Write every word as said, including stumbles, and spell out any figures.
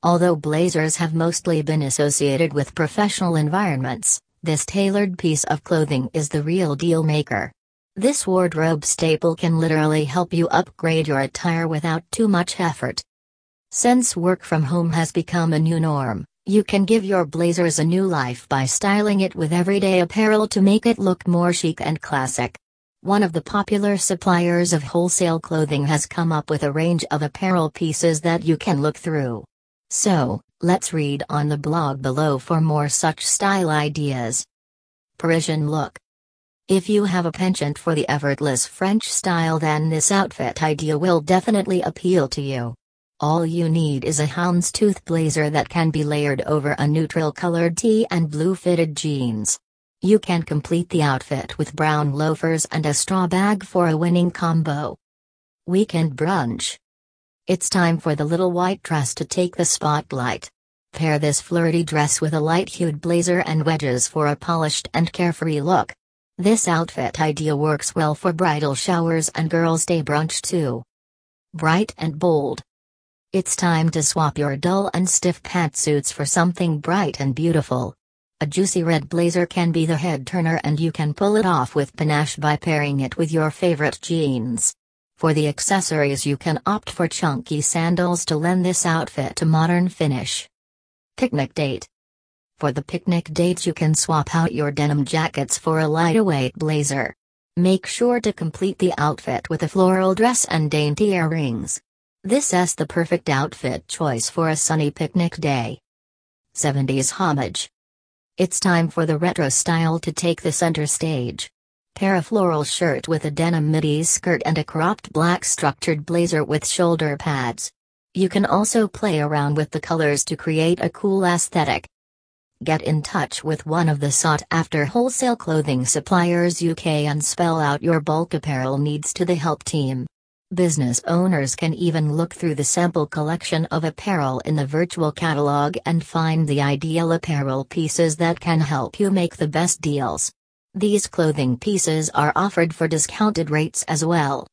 Although blazers have mostly been associated with professional environments, this tailored piece of clothing is the real deal maker. This wardrobe staple can literally help you upgrade your attire without too much effort. Since work from home has become a new norm, you can give your blazers a new life by styling it with everyday apparel to make it look more chic and classic. One of the popular suppliers of wholesale clothing has come up with a range of apparel pieces that you can look through. So, let's read on the blog below for more such style ideas. Parisian look. If you have a penchant for the effortless French style, then this outfit idea will definitely appeal to you. All you need is a houndstooth blazer that can be layered over a neutral colored tee and blue fitted jeans. You can complete the outfit with brown loafers and a straw bag for a winning combo. Weekend brunch. It's time for the little white dress to take the spotlight. Pair this flirty dress with a light-hued blazer and wedges for a polished and carefree look. This outfit idea works well for bridal showers and girls' day brunch too. Bright and bold. It's time to swap your dull and stiff pantsuits for something bright and beautiful. A juicy red blazer can be the head-turner, and you can pull it off with panache by pairing it with your favorite jeans. For the accessories, you can opt for chunky sandals to lend this outfit a modern finish. Picnic date. For the picnic date, you can swap out your denim jackets for a lightweight blazer. Make sure to complete the outfit with a floral dress and dainty earrings. This is the perfect outfit choice for a sunny picnic day. seventies homage. It's time for the retro style to take the center stage. Pair a floral shirt with a denim midi skirt and a cropped black structured blazer with shoulder pads. You can also play around with the colors to create a cool aesthetic. Get in touch with one of the sought-after wholesale clothing suppliers U K and spell out your bulk apparel needs to the help team. Business owners can even look through the sample collection of apparel in the virtual catalog and find the ideal apparel pieces that can help you make the best deals. These clothing pieces are offered for discounted rates as well.